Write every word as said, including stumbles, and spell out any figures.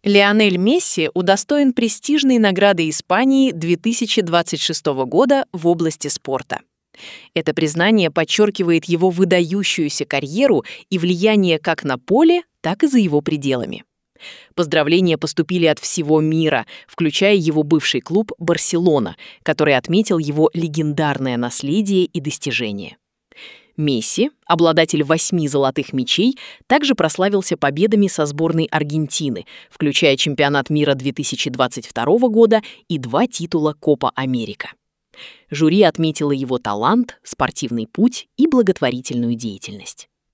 Лионель Месси удостоен престижной награды Испании две тысячи двадцать шестого года в области спорта. Это признание подчеркивает его выдающуюся карьеру и влияние как на поле, так и за его пределами. Поздравления поступили от всего мира, включая его бывший клуб «Барселона», который отметил его легендарное наследие и достижения. Месси, обладатель восьми золотых мячей, также прославился победами со сборной Аргентины, включая чемпионат мира две тысячи двадцать второго года и два титула Копа Америка. Жюри отметило его талант, спортивный путь и благотворительную деятельность.